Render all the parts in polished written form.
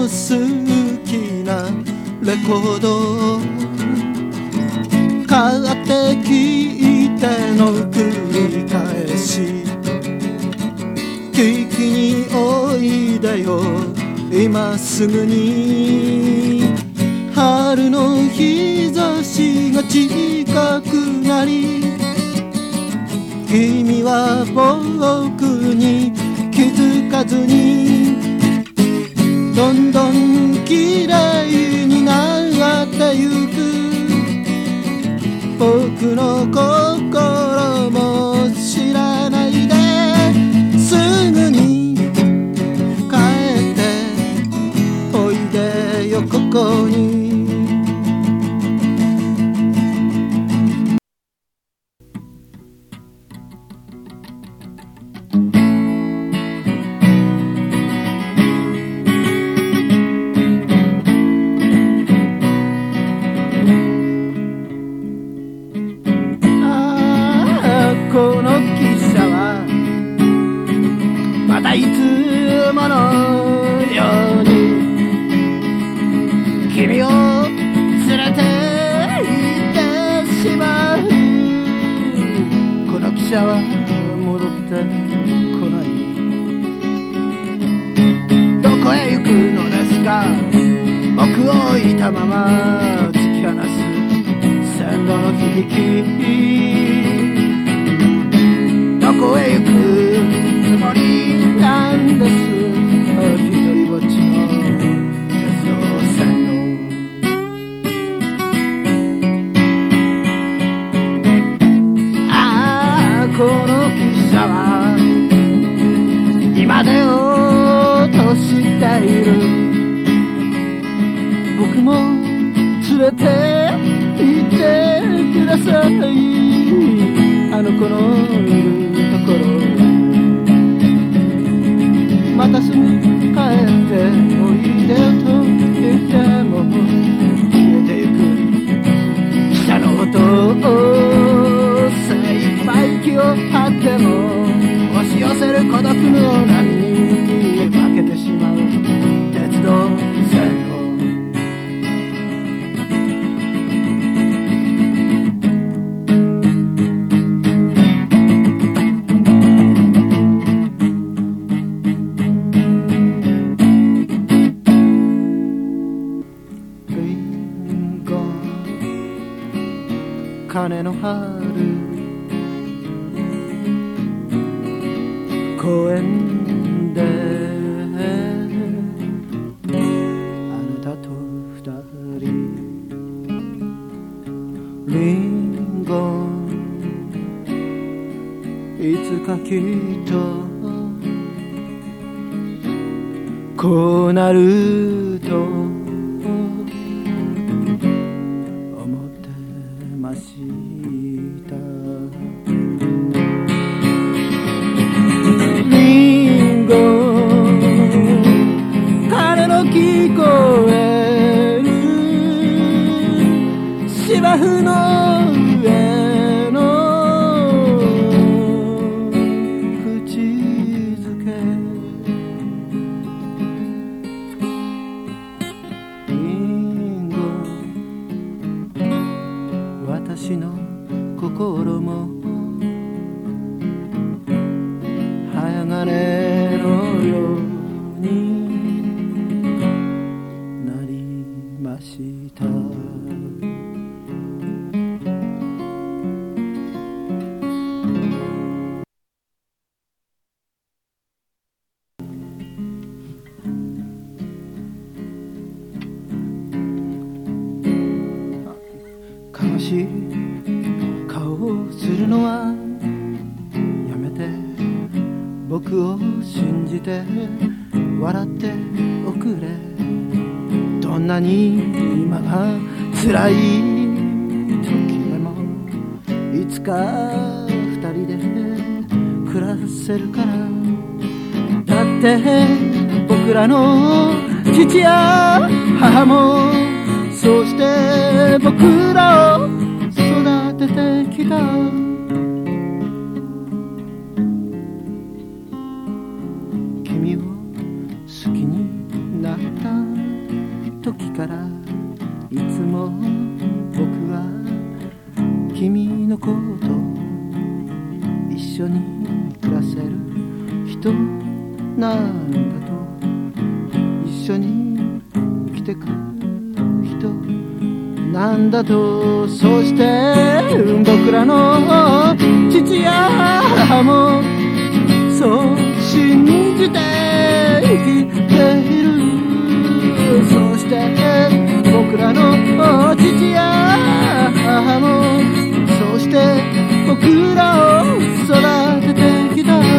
好きなレコード買って聞いての繰り返し聞きにおいでよ今すぐに春の日差しが近くなり君は僕に気づかずにどんどん綺麗になってゆく僕の心も知らないですぐに帰っておいでよここにこの汽車はまたいつものように君を連れて行ってしまうこの汽車は戻ってこないどこへ行くのですか僕を置いたまま突き放す線路の響きどこへ行くつもりなんです一人ぼっちの鉄道線路この汽車は今で落としている僕も連れて行ってくださいあの子のいるところまたすぐ帰っておいでよと言っても消えてゆく汽車の音を精一杯息を張っても押し寄せる孤独の波に負けてしまう鉄道線路鐘の春公園であなたと二人リンゴいつかきっとこうなると聞こえる芝生の上の口づけリンゴ私の心も鋼のようにした悲しい顔をするのはやめて僕を信じて笑っておくれどんなに今が辛い時でもいつか二人で暮らせるからだって僕らの父や母もそうして僕らを育ててきた君を好きになった君のこと一緒に暮らせる人なんだと、一緒に生きてく人なんだと、そして僕らの父や母もそう信じて生きている。そして僕らの父や母もそうして僕らを育ててきた。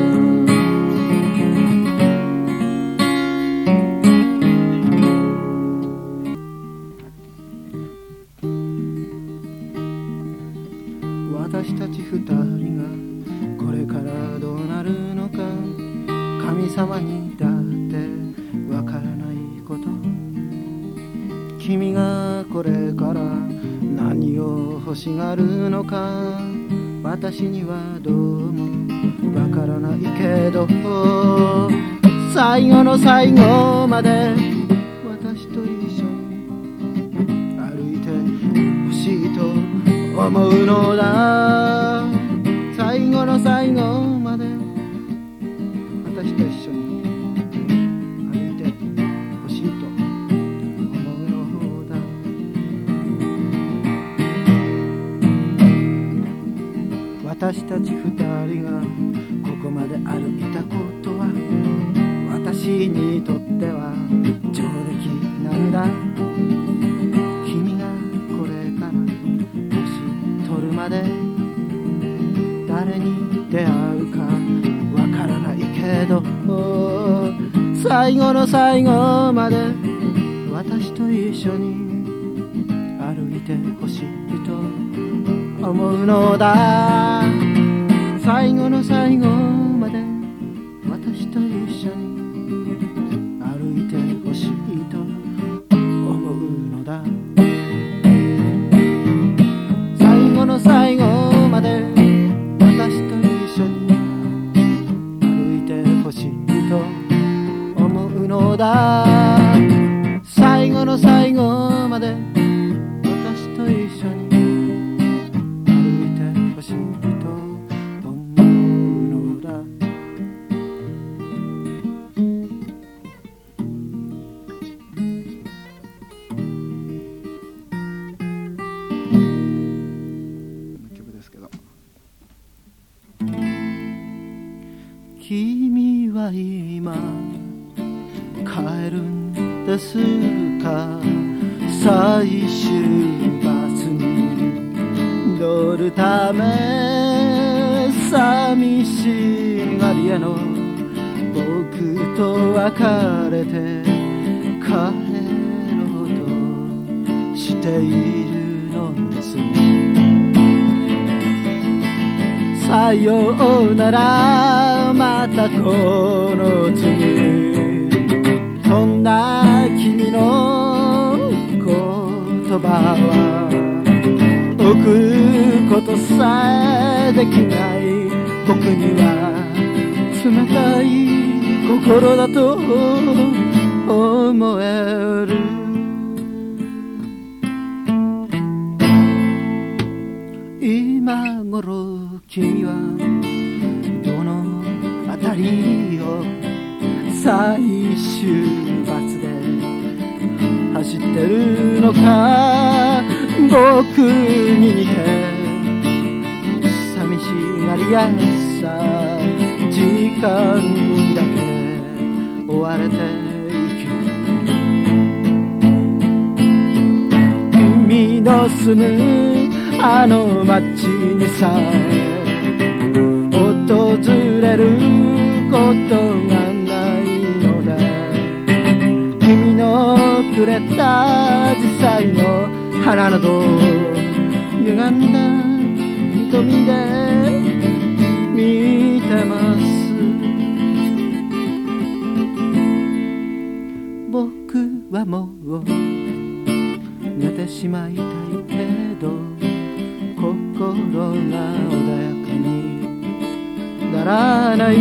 私たち二人がこれからどうなるのか、神様にだってわからないこと。君がこれから何を欲しがるのか、私にはどうもわからないけど、最後の最後まで私と一緒に歩いてほしいと思うのだ。最後の最後まで私と一緒に歩いてほしいと思うのだ。私たち二人がここまで歩いたことは私にとっては上出来なんだ。君がこれから年取るまで誰に出会うかわからないけど、最後の最後まで私と一緒に歩いてほしいと思うのだ。最後の最後まで私と一緒に歩いてほしいと思うのだ。最後の最後まで私と一緒に歩いてほしいと思うのだ。最後の最後まで私と一緒に歩いてほしいと思うのだ。曲ですけど、君は今帰るんですか、最終バスに乗るため、寂しがり屋の僕と別れて帰ろうとしているのです。さようならまたこの次、そんな君の言葉は置くことさえできない僕には冷たい心だと思える。今頃君はどのあたりを最終バスで走ってるのか、僕に似て寂しがりやさ、時間にだけ追われていく。君の住むあの街にさえ訪れることがないのだ。君のくれた紫陽花の花など歪んだ瞳で見てます。僕はもう寝てしまいたいけど、心が穏やかにならない。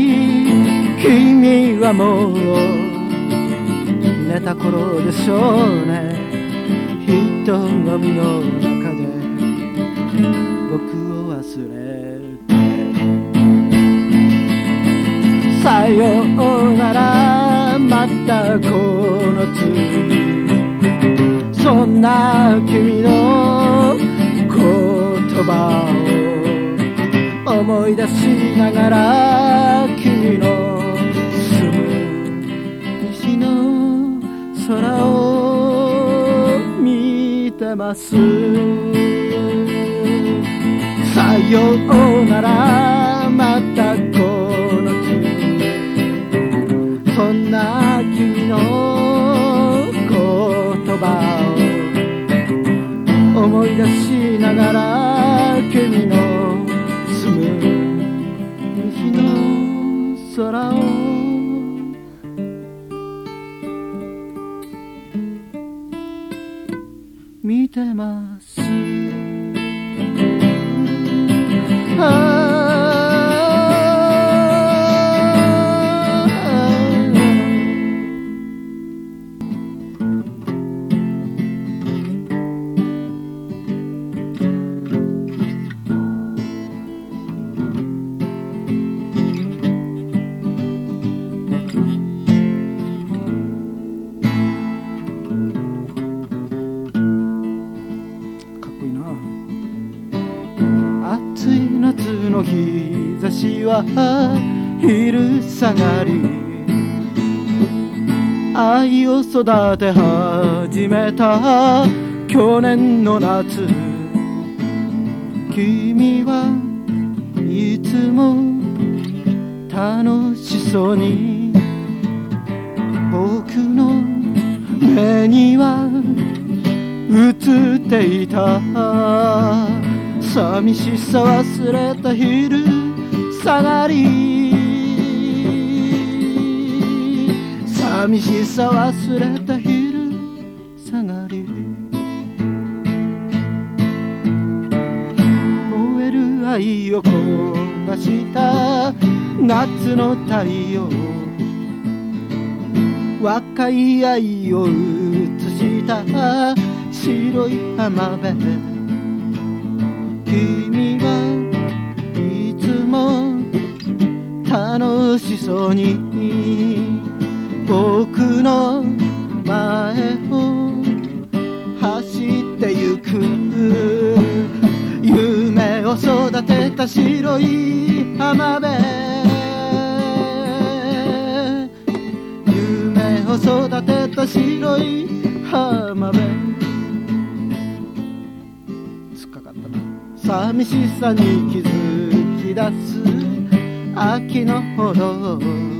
君はもう寝た頃でしょうね。瞳の中で忘れてさようならまたこの次そんな君の言葉を思い出しながら君の住む西の空を見てますさようならまたこの日そんな君の言葉を思い出しながら君の住む西の空を見てます暑い夏の日差しは昼下がり愛を育て始めた去年の夏君はいつも楽しそうに僕の目には映っていた寂しさ忘れた昼下がり寂しさ忘れた昼下がり燃える愛を焦がした夏の太陽若い愛を映した白い浜辺君はいつも楽しそうに僕の前を走ってゆく夢を育てた白い浜辺夢を育てた白い浜辺寂しさに気づき出す秋のほど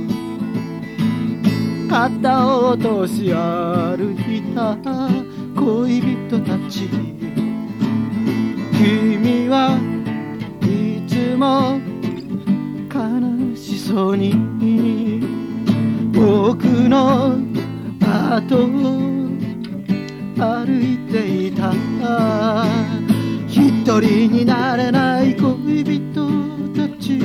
肩を落とし歩いた恋人たち君はいつも悲しそうに僕の後を歩いていた一人になれない恋人たち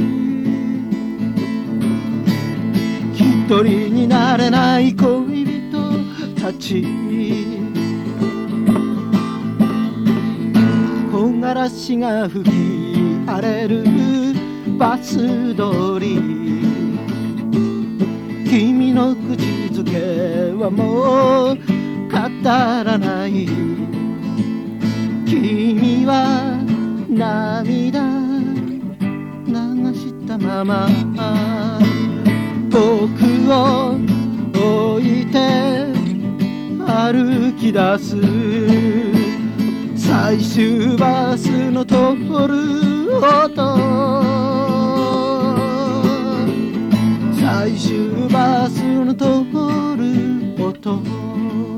一人になれない恋人たち木枯らしが吹き荒れるバス通り君の口づけはもう語らない君は涙流したまま僕を置いて歩き出す最終バスの通る音最終バスの通る音